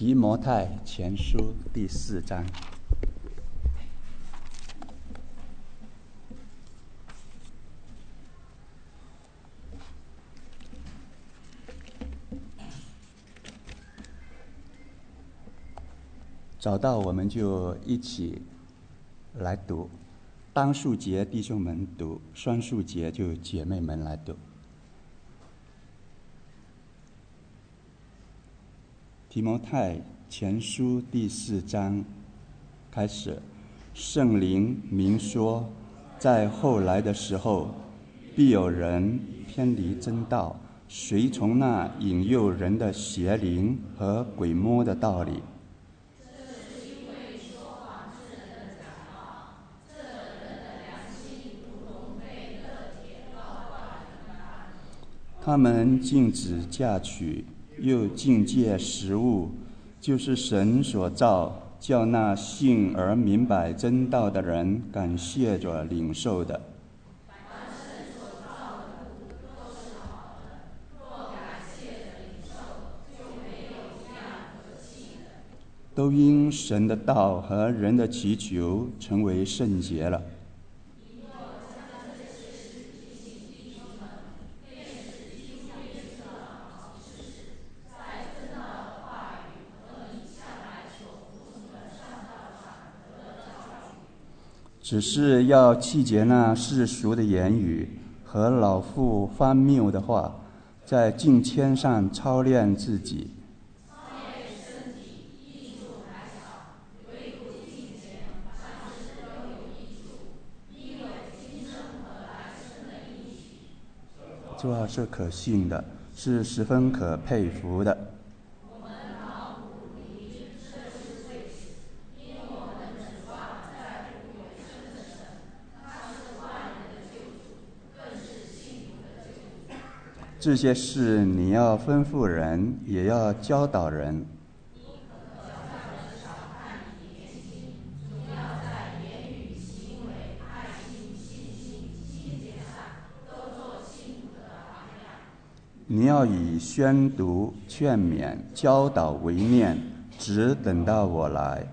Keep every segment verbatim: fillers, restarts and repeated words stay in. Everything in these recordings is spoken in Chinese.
提摩太前书第四章。找到我们就一起来读，单数节弟兄们读，双数节就姐妹们来读。提摩太前书第四章开始，圣灵明说，在后来的时候，必有人偏离真道，随从那引诱人的邪灵和鬼魔的道理。他们禁止嫁娶，又禁戒食物，就是神所造，叫那信而明白真道的人感谢着领受的。都因神的道和人的祈求成为圣洁了。只是要弃绝那世俗的言语和老妇荒谬的话，在敬谦上操练自己。主要是可信的，是十分可佩服的。这些事你要吩咐人，也要教导人。你要以宣读、劝勉、教导为念，直等到我来。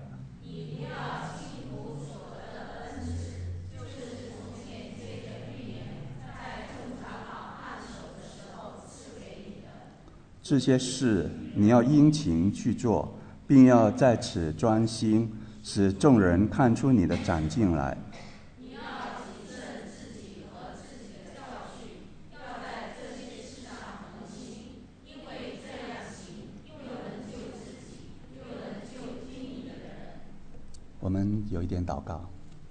这些事你要殷勤去做，并要在此专心，使众人看出你的长进来。你要谨慎自己和自己的教训，要在这些事上恒心，因为这样行，又能救自己，又能救听你的人。我们有一点祷告。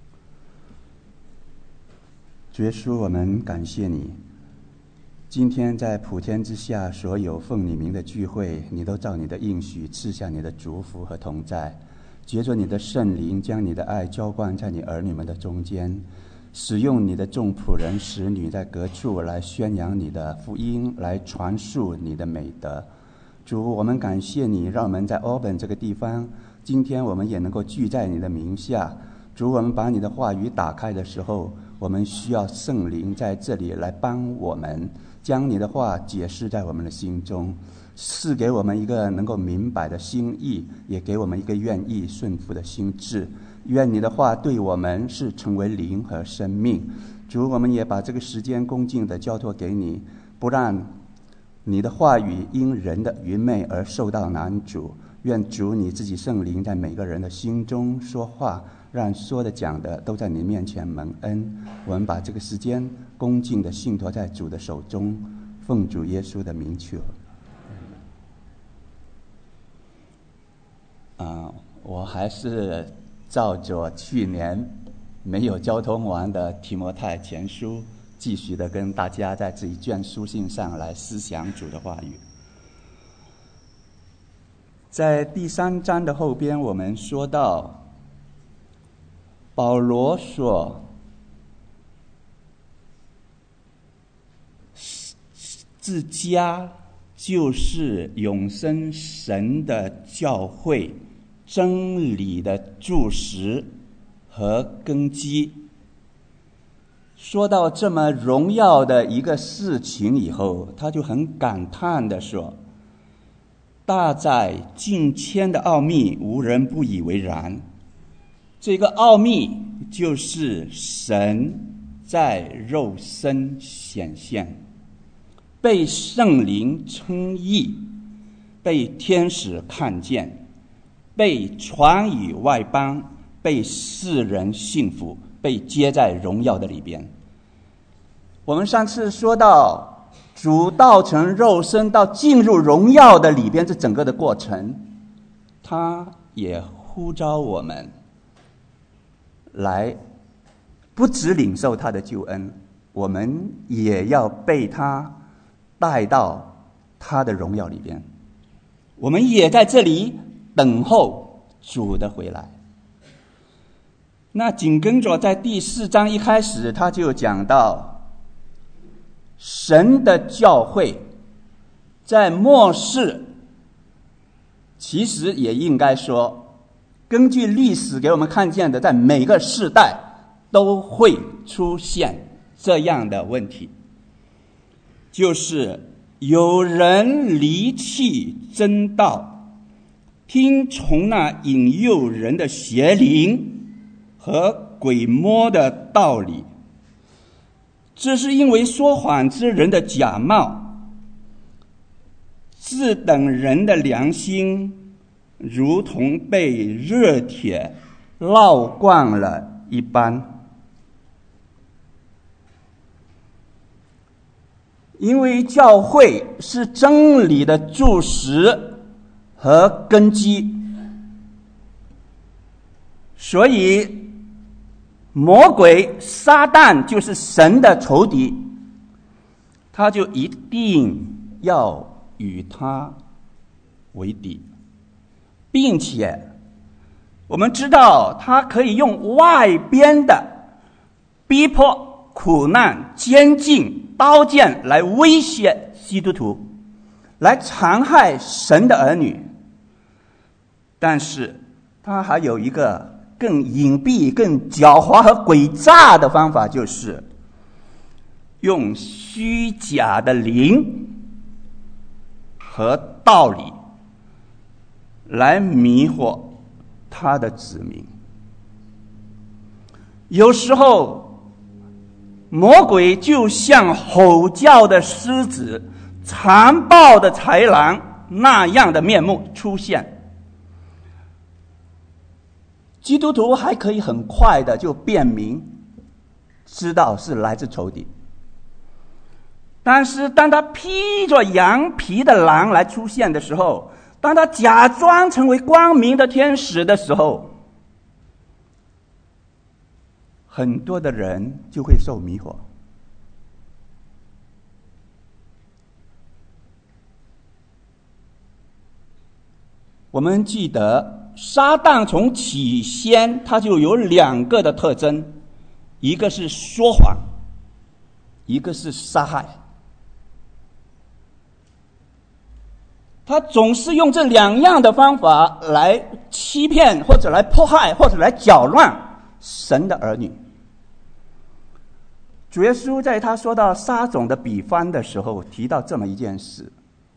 主耶稣，我们感谢你。今天在普天之下所有奉你名的聚会，你都照你的应许赐下你的祝福和同在，藉着你的圣灵将你的爱浇灌在你儿女们的中间，使用你的众仆人使女在各处来宣扬你的福音，来传述你的美德。主，我们感谢你，让我们在奥本这个地方，今天我们也能够聚在你的名下。主，我们把你的话语打开的时候，我们需要圣灵在这里来帮我们将你的话解释在我们的心中，赐给我们一个能够明白的心意，也给我们一个愿意顺服的心智。愿你的话对我们是成为灵和生命。主，我们也把这个时间恭敬地交托给你，不让你的话语因人的愚昧而受到难阻。愿主你自己圣灵在每个人的心中说话，让说的讲的都在你面前蒙恩。我们把这个时间恭敬地信托在主的手中，奉主耶稣的名求。啊，我还是照着去年没有交通完的提摩太前书，继续的跟大家在这一卷书信上来思想主的话语。在第三章的后边，我们说到保罗说，自家就是永生神的教会，真理的柱石和根基。说到这么荣耀的一个事情以后，他就很感叹地说， 大在近千的奥秘，无人不以为然。这个奥秘就是神在肉身显现，被圣灵称义，被天使看见，被传与外邦，被世人信服，被接在荣耀的里边。我们上次说到主道成肉身到进入荣耀的里边，这整个的过程，他也呼召我们来不只领受他的救恩，我们也要被他带到他的荣耀里边。我们也在这里等候主的回来。那紧跟着在第四章一开始，他就讲到神的教会在末世，其实也应该说，根据历史给我们看见的，在每个世代都会出现这样的问题，就是有人离弃真道，听从那引诱人的邪灵和鬼魔的道理。这是因为说谎之人的假冒，自等人的良心如同被热铁烙惯了一般。因为教会是真理的柱石和根基，所以魔鬼撒旦就是神的仇敌，他就一定要与他为敌，并且我们知道他可以用外边的逼迫、苦难、监禁、刀剑来威胁基督徒，来残害神的儿女。但是他还有一个更隐蔽、更狡猾和诡诈的方法，就是用虚假的灵和道理来迷惑他的子民。有时候魔鬼就像吼叫的狮子、残暴的豺狼那样的面目出现，基督徒还可以很快的就辨明，知道是来自仇敌。但是当他披着羊皮的狼来出现的时候，当他假装成为光明的天使的时候，很多的人就会受迷惑。我们记得撒旦从起先他就有两个的特征，一个是说谎，一个是杀害。他总是用这两样的方法来欺骗，或者来迫害，或者来搅乱神的儿女。主耶稣在他说到撒种的比方的时候，提到这么一件事。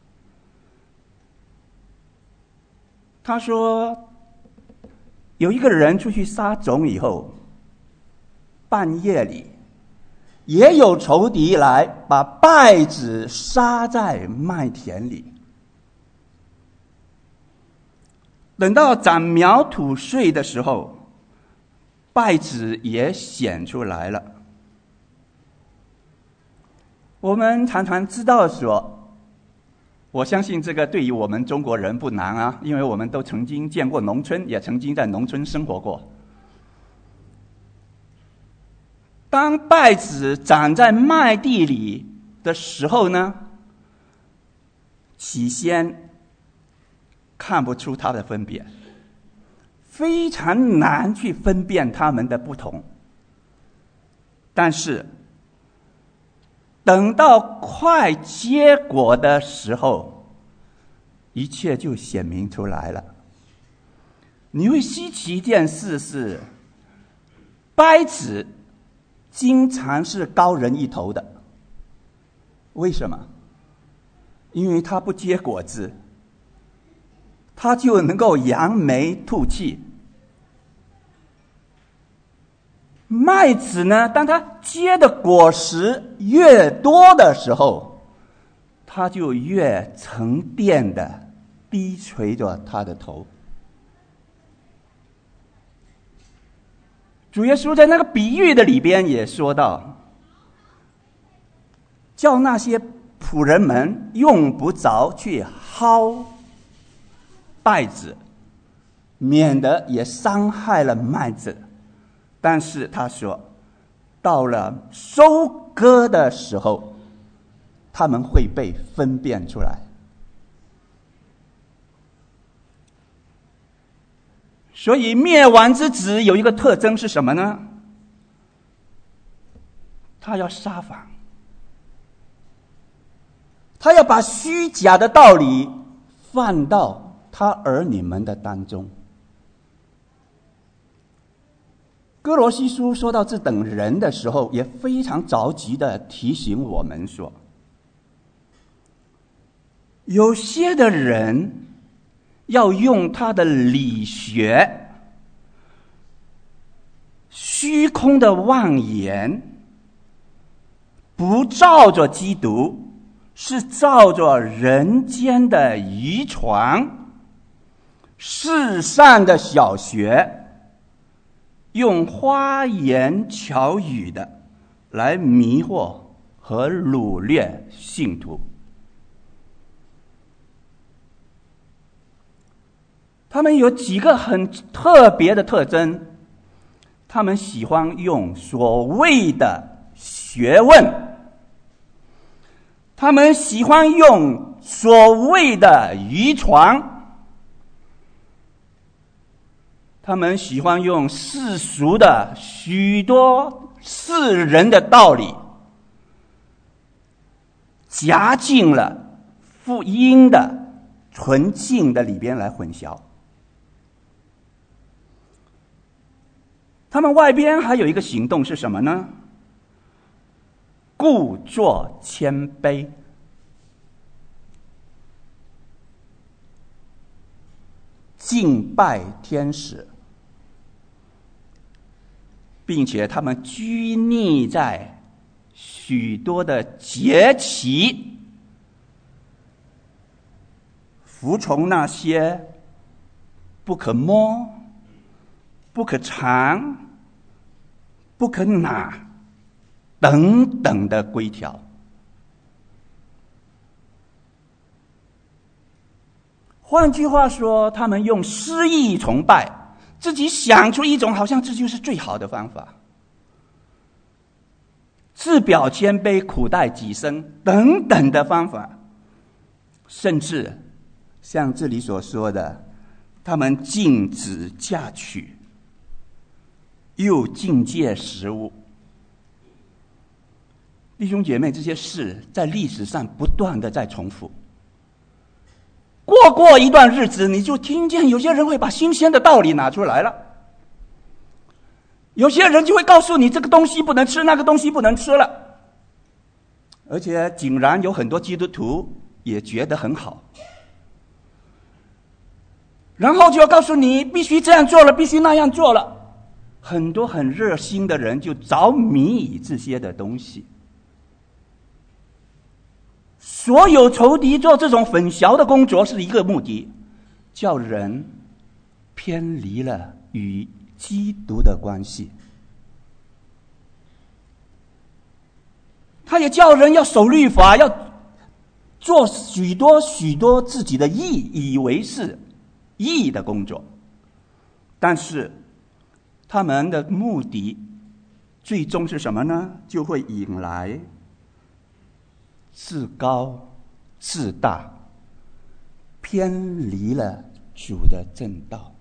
他说有一个人出去撒种以后，半夜里也有仇敌来把稗子撒在麦田里，等到长苗吐穗的时候，稗子也显出来了。我们常常知道说，我相信这个对于我们中国人不难啊，因为我们都曾经见过农村，也曾经在农村生活过。当稗子长在麦地里的时候呢，起先看不出它的分别，非常难去分辨它们的不同。但是等到快结果的时候，一切就显明出来了。你会稀奇一件事是，稗子经常是高人一头的。为什么？因为它不结果子， 它就能够扬眉吐气。麦子呢，当它结的果实越多的时候，它就越沉淀的低垂着它的头。主耶稣在那个比喻的里边也说到，叫那些仆人们用不着去薅稗子，免得也伤害了麦子。但是他说，到了收割的时候，他们会被分辨出来。所以灭亡之子有一个特征是什么呢？他要撒谎，他要把虚假的道理放到他儿女们的当中。哥罗西书说到这等人的时候，也非常着急的提醒我们说，有些的人要用他的理学、虚空的妄言，不照着基督，是照着人间的遗传、世上的小学，用花言巧语的来迷惑和掳掠信徒。他们有几个很特别的特征，他们喜欢用所谓的学问，他们喜欢用所谓的遗传，他们喜欢用世俗的许多世人的道理，夹进了福音的纯净的里边来混淆。他们外边还有一个行动是什么呢？故作谦卑，敬拜天使，并且他们拘泥在许多的节期，服从那些不可摸、不可尝、不可拿等等的规条。换句话说，他们用诗意崇拜，自己想出一种好像这就是最好的方法，自表谦卑、苦待己身等等的方法，甚至像这里所说的，他们禁止嫁娶，又禁戒食物。弟兄姐妹，这些事在历史上不断的在重复。过过一段日子，你就听见有些人会把新鲜的道理拿出来了，有些人就会告诉你这个东西不能吃，那个东西不能吃了，而且竟然有很多基督徒也觉得很好，然后就要告诉你必须这样做了，必须那样做了。很多很热心的人就着迷于这些的东西。所有仇敌做这种混淆的工作是一个目的，叫人偏离了与基督的关系。他也叫人要守律法，要做许多许多自己的义，以为是义的工作，但是他们的目的最终是什么呢？就会引来自高自大，偏离了主的正道。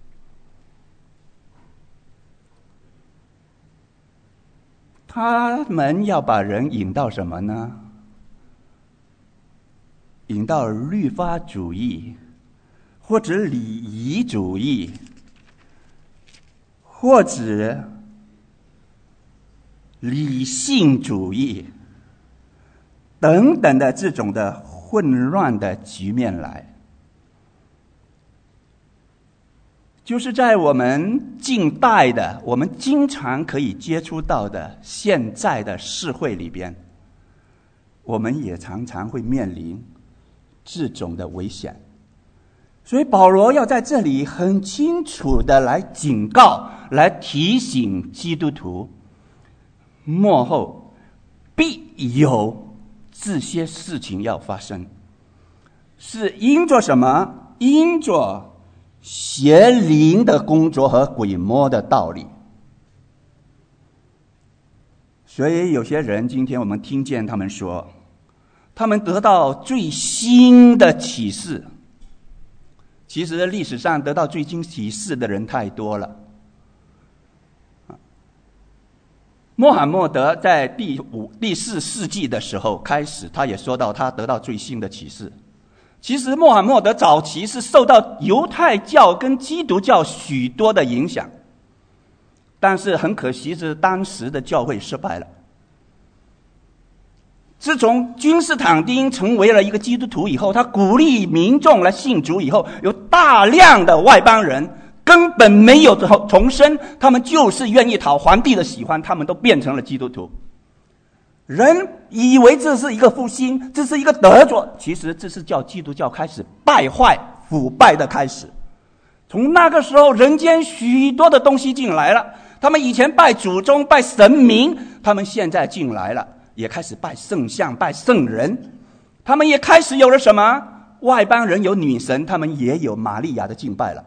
他们要把人引到什么呢？引到律法主义，或者礼仪主义，或者理性主义等等的这种的混乱的局面来。 就是在我们近代的，我们经常可以接触到的现在的社会里边，我们也常常会面临这种的危险。所以保罗要在这里很清楚的来警告，来提醒基督徒，末后必有这些事情要发生，是因着什么？因着邪灵的工作和鬼魔的道理。所以有些人今天我们听见他们说，他们得到最新的启示。其实历史上得到最新启示的人太多了。穆罕默德在第五、第四世纪的时候开始，他也说到他得到最新的启示。其实穆罕默德早期是受到犹太教跟基督教许多的影响，但是很可惜是当时的教会失败了。自从君士坦丁成为了一个基督徒以后，他鼓励民众来信主以后，有大量的外邦人根本没有重生，他们就是愿意讨皇帝的喜欢，他们都变成了基督徒。人以为这是一个复兴，这是一个得着，其实这是叫基督教开始败坏腐败的开始。从那个时候，人间许多的东西进来了，他们以前拜祖宗拜神明，他们现在进来了，也开始拜圣像拜圣人。他们也开始有了什么？外邦人有女神，他们也有玛利亚的敬拜了。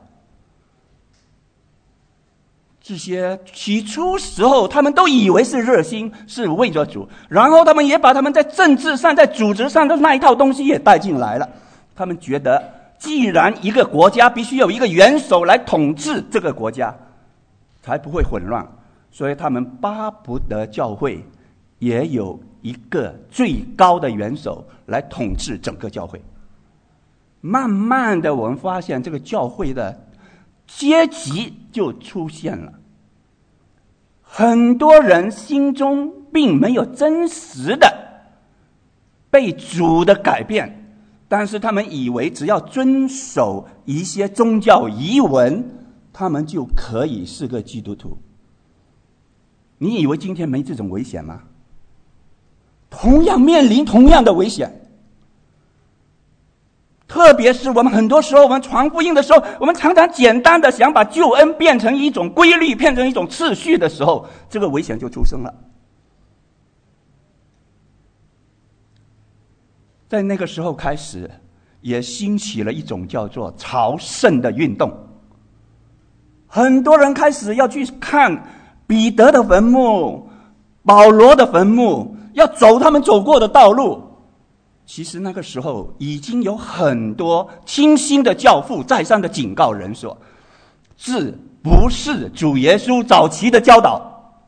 这些起初时候他们都以为是热心，是为着主，然后他们也把他们在政治上在组织上的那一套东西也带进来了。他们觉得既然一个国家必须有一个元首来统治这个国家才不会混乱，所以他们巴不得教会也有一个最高的元首来统治整个教会。慢慢的我们发现这个教会的阶级就出现了，很多人心中并没有真实的被主的改变，但是他们以为只要遵守一些宗教仪文，他们就可以是个基督徒。你以为今天没这种危险吗？同样面临同样的危险。特别是我们很多时候我们传福音的时候，我们常常简单的想把救恩变成一种规律，变成一种次序的时候，这个危险就出生了。在那个时候开始，也兴起了一种叫做朝圣的运动。很多人开始要去看彼得的坟墓、保罗的坟墓，要走他们走过的道路。其实那个时候已经有很多清新的教父再三的警告人说，这不是主耶稣早期的教导。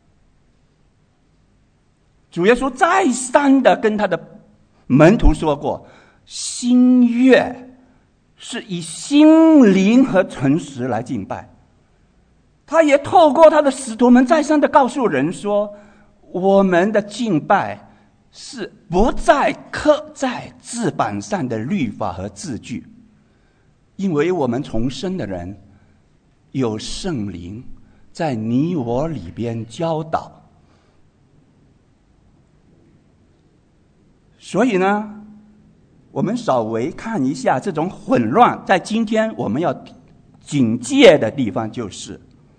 主耶稣再三的跟他的门徒说过，新约是以心灵和诚实来敬拜。他也透过他的使徒们再三的告诉人说，我们的敬拜是不再刻在字板上的律法和字句，因为我们重生的人有圣灵在你我里边教导。所以呢，我们稍微看一下这种混乱，在今天我们要警戒的地方就是，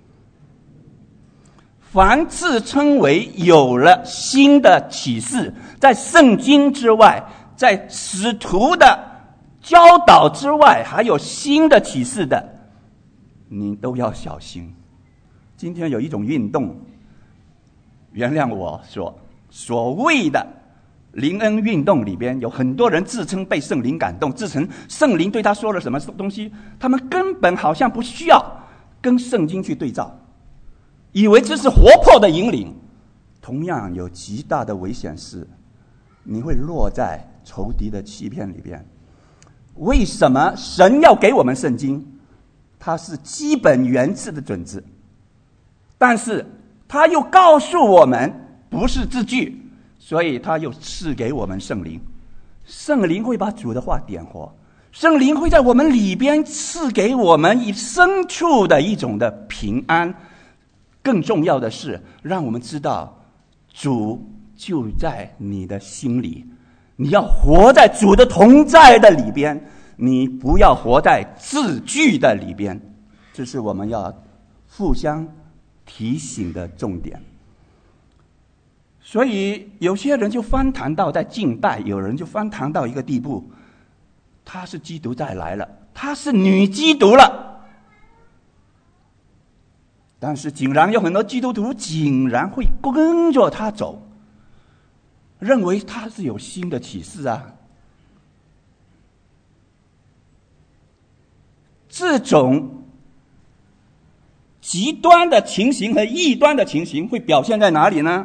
凡自称为有了新的启示，在圣经之外，在使徒的教导之外，还有新的启示的，你都要小心。今天有一种运动，原谅我说，所谓的灵恩运动里边有很多人自称被圣灵感动，自称圣灵对他说了什么东西，他们根本好像不需要跟圣经去对照，以为这是活泼的引领。同样有极大的危险是，你会落在仇敌的欺骗里边。为什么神要给我们圣经？它是基本原则的准则，但是他又告诉我们不是字句，所以他又赐给我们圣灵。圣灵会把主的话点活， 圣灵会在我们里边赐给我们以深处的一种的平安。更重要的是，让我们知道主就在你的心里，你要活在主的同在的里边，你不要活在字句的里边。这是我们要互相提醒的重点。所以有些人就翻谈到在敬拜，有人就翻谈到一个地步，他是基督再来了，他是女基督了，但是竟然有很多基督徒竟然会跟着他走，认为他是有新的启示啊。这种极端的情形和异端的情形会表现在哪里呢？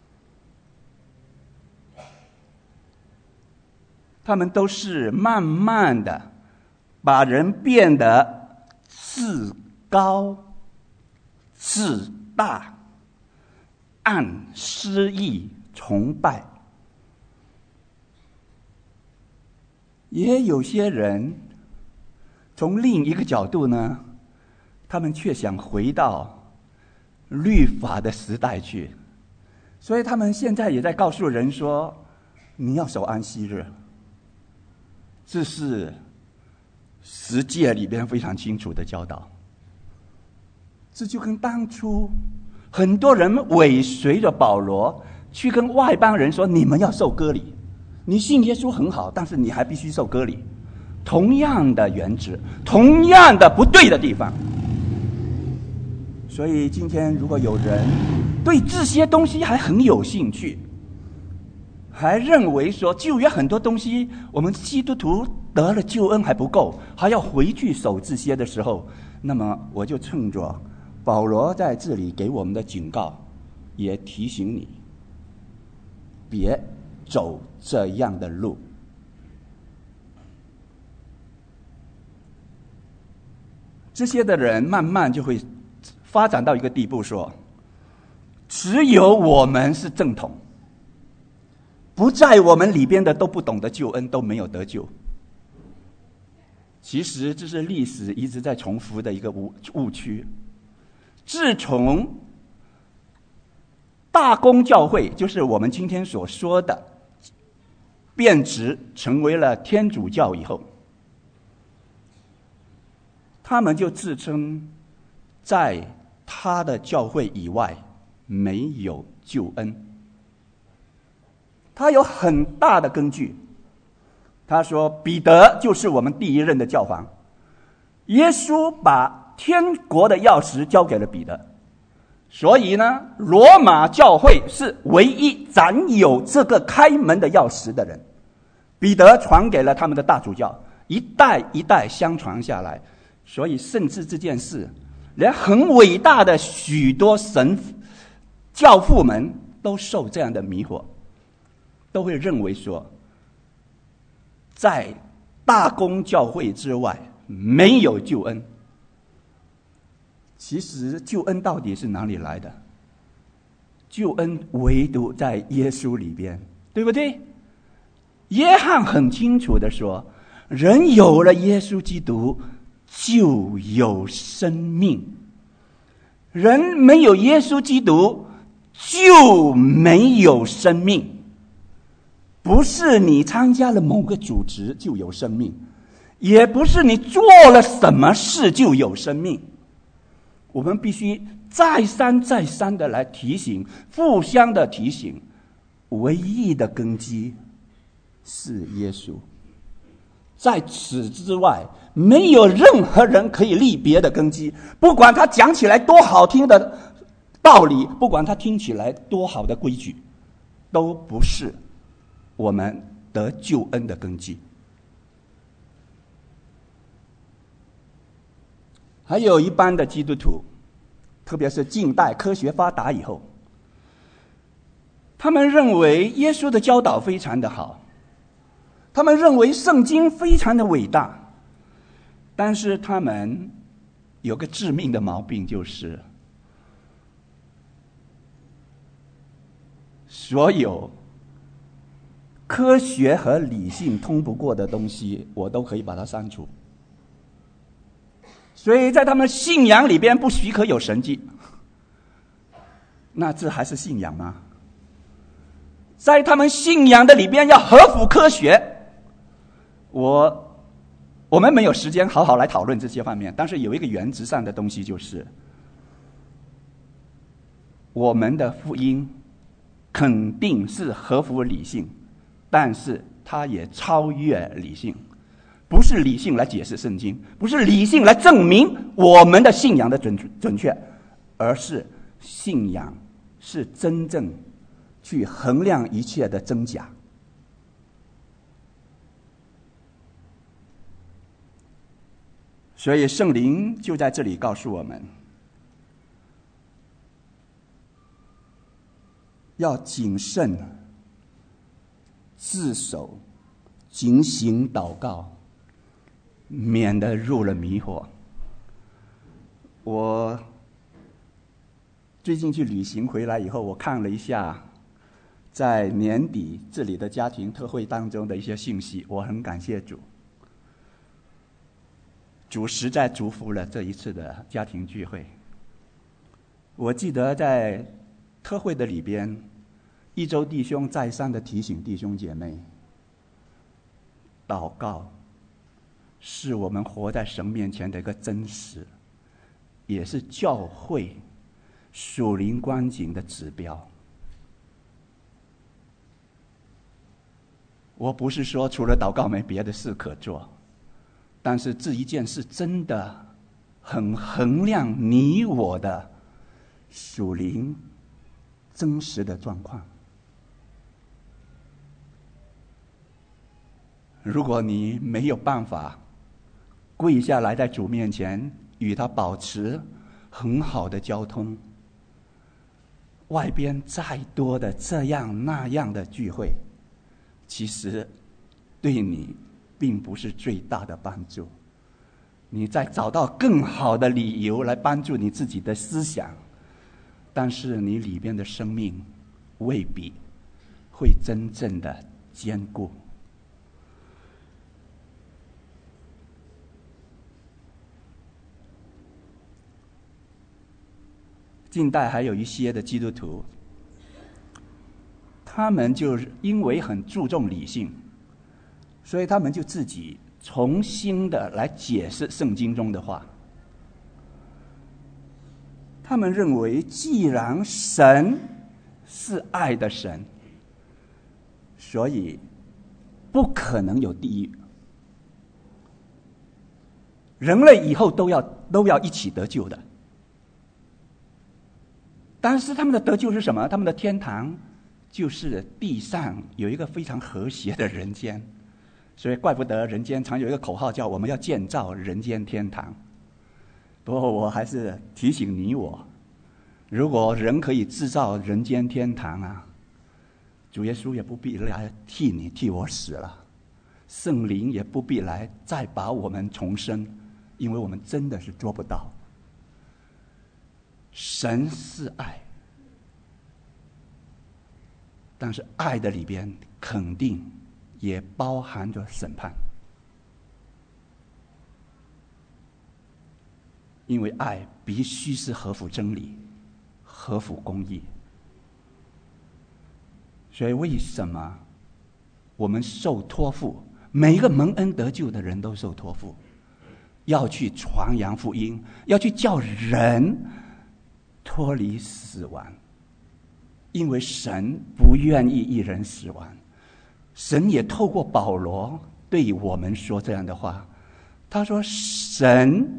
他们都是慢慢的把人变得自高自大，按私意崇拜。也有些人从另一个角度呢，他们却想回到律法的时代去，所以他们现在也在告诉人说，你要守安息日。这是十诫里边非常清楚的教导。这就跟当初很多人尾随着保罗去跟外邦人说，你们要受割礼，你信耶稣很好，但是你还必须受割礼，同样的原则，同样的不对的地方。所以今天如果有人对这些东西还很有兴趣，还认为说旧约很多东西我们基督徒得了救恩还不够，还要回去守这些的时候，那么我就趁着保罗在这里给我们的警告，也提醒你别走这样的路。这些的人慢慢就会发展到一个地步，说只有我们是正统，不在我们里边的都不懂得救恩，都没有得救。其实这是历史一直在重复的一个误区。自从大公教会，就是我们今天所说的变质成为了天主教以后，他们就自称在他的教会以外没有救恩。他有很大的根据，他说彼得就是我们第一任的教皇，耶稣把天国的钥匙交给了彼得，所以呢，罗马教会是唯一掌有这个开门的钥匙的人。彼得传给了他们的大主教，一代一代相传下来，所以甚至这件事，连很伟大的许多神教父们都受这样的迷惑，都会认为说，在大公教会之外没有救恩。其实救恩到底是哪里来的？救恩唯独在耶稣里边，对不对？约翰很清楚的说，人有了耶稣基督就有生命，人没有耶稣基督就没有生命。不是你参加了某个组织就有生命，也不是你做了什么事就有生命。我们必须再三再三的来提醒，互相的提醒，唯一的根基是耶稣，在此之外没有任何人可以立别的根基。不管他讲起来多好听的道理，不管他听起来多好的规矩，都不是我们得救恩的根基。还有一般的基督徒，特别是近代科学发达以后，他们认为耶稣的教导非常的好，他们认为圣经非常的伟大，但是他们有个致命的毛病，就是所有科学和理性通不过的东西，我都可以把它删除。所以在他们信仰里边不许可有神迹，那这还是信仰吗？在他们信仰的里边要合乎科学，我我们没有时间好好来讨论这些方面，但是有一个原则上的东西，就是我们的福音肯定是合乎理性，但是它也超越理性。不是理性来解释圣经，不是理性来证明我们的信仰的准准确，而是信仰是真正去衡量一切的真假。所以圣灵就在这里告诉我们，要谨慎自守，警醒祷告，免得入了迷惑。我最近去旅行回来以后，我看了一下在年底这里的家庭特会当中的一些信息，我很感谢主，主实在祝福了这一次的家庭聚会。我记得在特会的里边，一周弟兄再三的提醒弟兄姐妹，祷告是我们活在神面前的一个真实，也是教会属灵光景的指标。我不是说除了祷告没别的事可做，但是这一件事真的很衡量你我的属灵真实的状况。如果你没有办法跪下来在主面前与他保持很好的交通，外边再多的这样那样的聚会，其实对你并不是最大的帮助。你再找到更好的理由来帮助你自己的思想，但是你里边的生命未必会真正的坚固。近代还有一些的基督徒，他们就因为很注重理性，所以他们就自己重新的来解释圣经中的话。他们认为，既然神是爱的神，所以不可能有地狱，人类以后都要都要一起得救的。但是他们的得救是什么？他们的天堂就是地上有一个非常和谐的人间，所以怪不得人间常有一个口号叫我们要建造人间天堂。不过我还是提醒你我，如果人可以制造人间天堂啊，主耶稣也不必来替你替我死了，圣灵也不必来再把我们重生，因为我们真的是做不到。神是爱，但是爱的里边肯定也包含着审判，因为爱必须是合乎真理、合乎公义。所以为什么我们受托付，每一个蒙恩得救的人都受托付，要去传扬福音，要去叫人脱离死亡，因为神不愿意一人死亡。神也透过保罗对我们说这样的话，他说神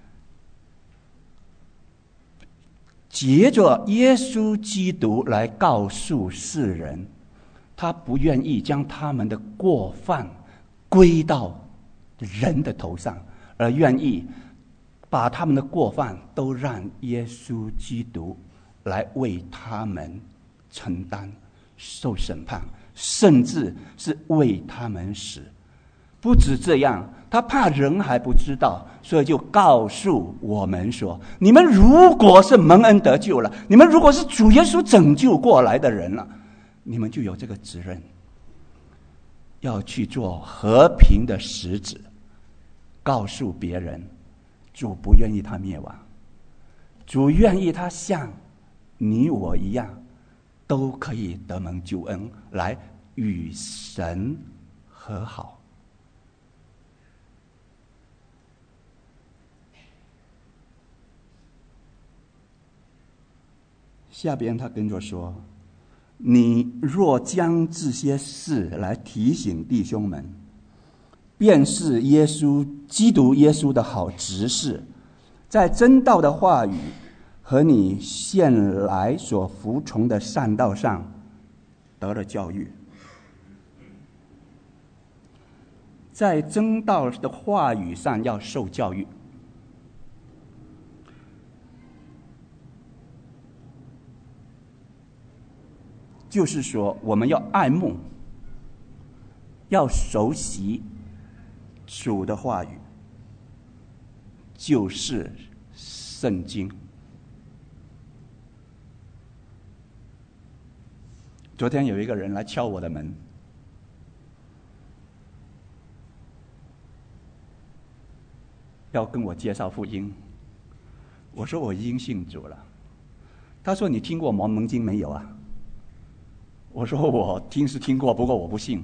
借着耶稣基督来告诉世人，他不愿意将他们的过犯归到人的头上，而愿意把他们的过犯都让耶稣基督来为他们承担、受审判，甚至是为他们死。不止这样，他怕人还不知道，所以就告诉我们说，你们如果是蒙恩得救了，你们如果是主耶稣拯救过来的人了，你们就有这个责任， 要去做和平的使者，告诉别人主不愿意他灭亡，主愿意他像你我一样都可以得蒙救恩，来与神和好。下边他跟着说，你若将这些事来提醒弟兄们，便是耶稣基督耶稣的好执事，在真道的话语和你现来所服从的善道上得了教育。在真道的话语上要受教育，就是说我们要爱慕，要熟悉主的话语，就是圣经。昨天有一个人来敲我的门，要跟我介绍福音。我说我已经信主了。他说你听过摩门经没有啊？我说我听是听过，不过我不信。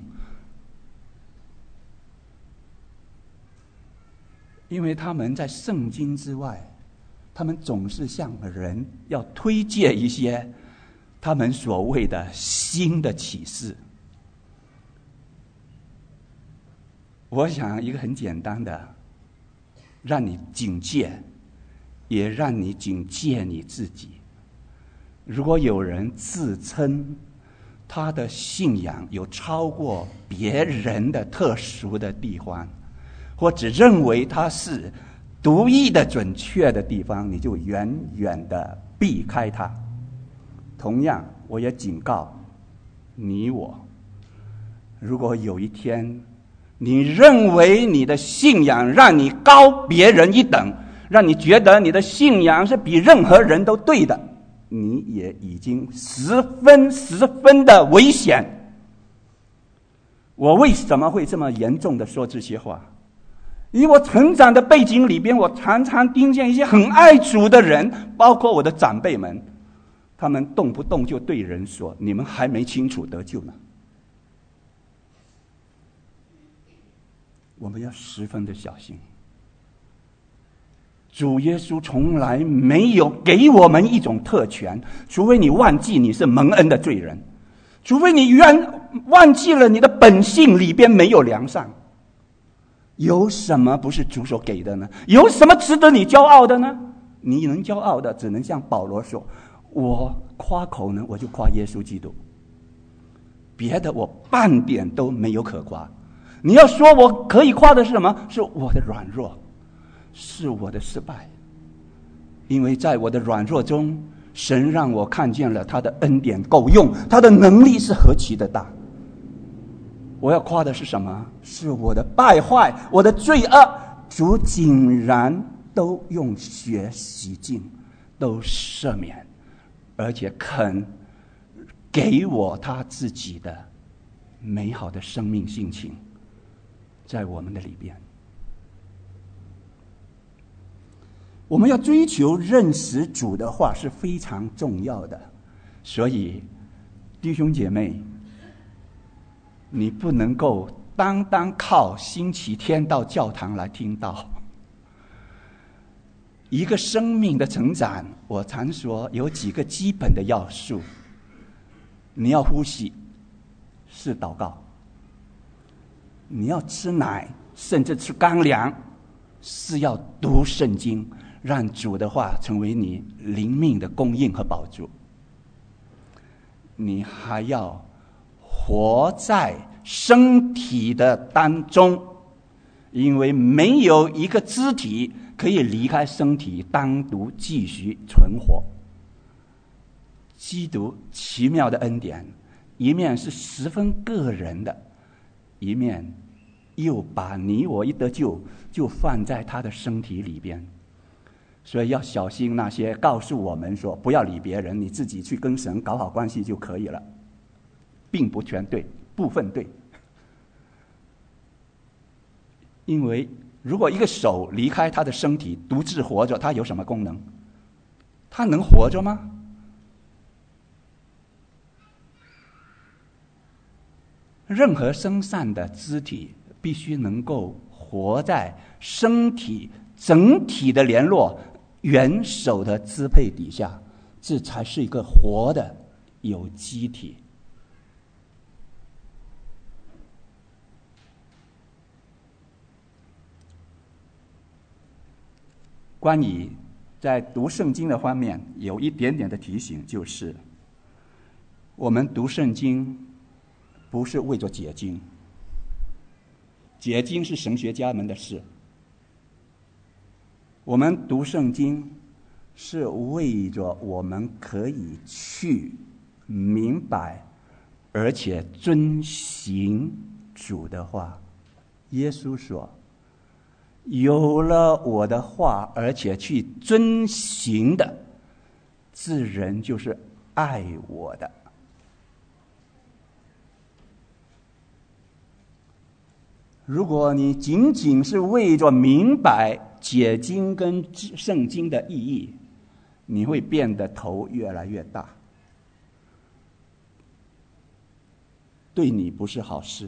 因为他们在圣经之外，他们总是向人要推荐一些他们所谓的新的启示。我想一个很简单的，让你警戒，也让你警戒你自己。如果有人自称他的信仰有超过别人的特殊的地方，或只认为他是独一的准确的地方，你就远远的避开他。同样，我也警告你我，如果有一天你认为你的信仰让你高别人一等，让你觉得你的信仰是比任何人都对的，你也已经十分十分的危险。我为什么会这么严重的说这些话？以我成长的背景里边，我常常听见一些很爱主的人，包括我的长辈们，他们动不动就对人说，你们还没清楚得救呢。我们要十分的小心。主耶稣从来没有给我们一种特权，除非你忘记你是蒙恩的罪人，除非你原忘记了你的本性里边没有良善。有什么不是主所给的呢？有什么值得你骄傲的呢？你能骄傲的只能像保罗说，我夸口呢，我就夸耶稣基督，别的我半点都没有可夸。你要说我可以夸的是什么？是我的软弱，是我的失败。因为在我的软弱中，神让我看见了他的恩典够用，他的能力是何其的大。我要夸的是什么？是我的败坏，我的罪恶，主竟然都用血洗净，都赦免，而且肯给我他自己的美好的生命性情在我们的里边。我们要追求认识主的话是非常重要的，所以弟兄姐妹，你不能够单单靠星期天到教堂来听道。一个生命的成长，我常说有几个基本的要素。你要呼吸，是祷告；你要吃奶，甚至吃干粮，是要读圣经，让主的话成为你灵命的供应和保助。你还要活在身体的当中，因为没有一个肢体可以离开身体单独继续存活。基督奇妙的恩典，一面是十分个人的，一面又把你我一得救就放在他的身体里边。所以要小心那些告诉我们说不要理别人，你自己去跟神搞好关系就可以了，并不全对，部分对。 因为如果一个手离开他的身体独自活着，他有什么功能？他能活着吗？任何生善的肢体必须能够活在身体整体的联络、元首的支配底下，这才是一个活的有机体。关于在读圣经的方面，有一点点的提醒，就是我们读圣经不是为着解经，解经是神学家们的事。我们读圣经是为着我们可以去明白，而且遵行主的话。耶稣说，有了我的话，而且去遵行的，这人就是爱我的。如果你仅仅是为着明白解经跟圣经的意义，你会变得头越来越大，对你不是好事。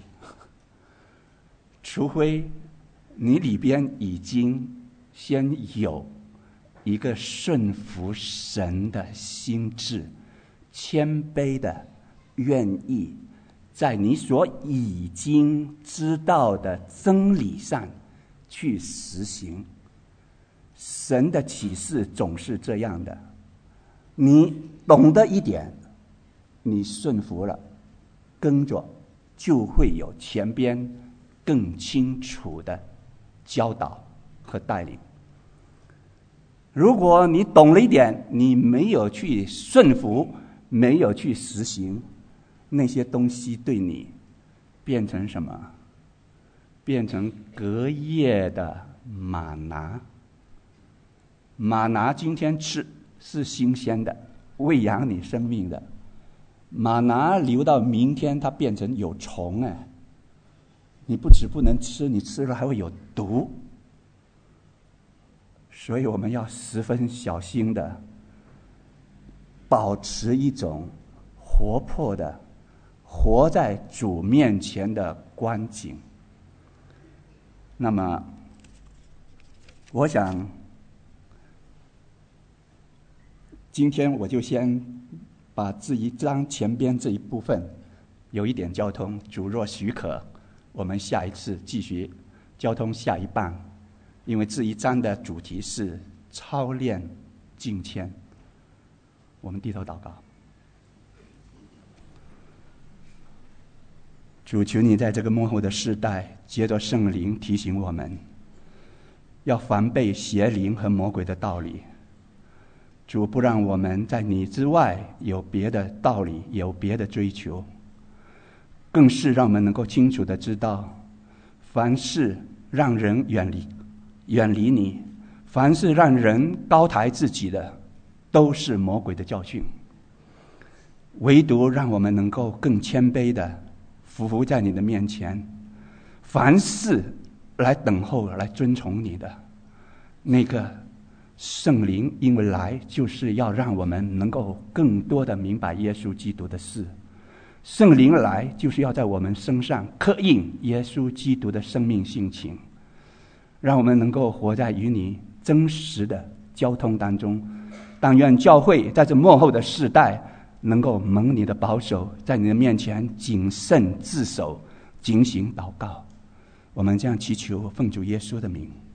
除非你里边已经先有一个顺服神的心志，谦卑的愿意在你所已经知道的真理上去实行。神的启示总是这样的，你懂得一点，你顺服了，跟着就会有前边更清楚的教导和带领。如果你懂了一点，你没有去顺服，没有去实行，那些东西对你变成什么？变成隔夜的玛拿。玛拿今天吃是新鲜的，喂养你生命的。玛拿留到明天，它变成有虫哎，你不止不能吃，你吃了还会有毒。所以我们要十分小心的保持一种活泼的活在主面前的光景。那么我想今天我就先把这一章前边这一部分有一点交通，主若许可，我们下一次继续交通下一半，因为这一章的主题是操练敬虔。我们低头祷告。主，求你在这个末后的世代，借着圣灵提醒我们，要防备邪灵和魔鬼的道理。主，不让我们在你之外有别的道理，有别的追求，更是让我们能够清楚的知道，凡是让人远离远离你，凡是让人高抬自己的，都是魔鬼的教训。唯独让我们能够更谦卑的匍匐在你的面前，凡事来等候来遵从你的那个圣灵，因为来就是要让我们能够更多的明白耶稣基督的事。圣灵来就是要在我们身上刻印耶稣基督的生命性情，让我们能够活在与你真实的交通当中。但愿教会在这末后的世代能够蒙你的保守，在你的面前谨慎自守，警醒祷告。我们这样祈求，奉主耶稣的名。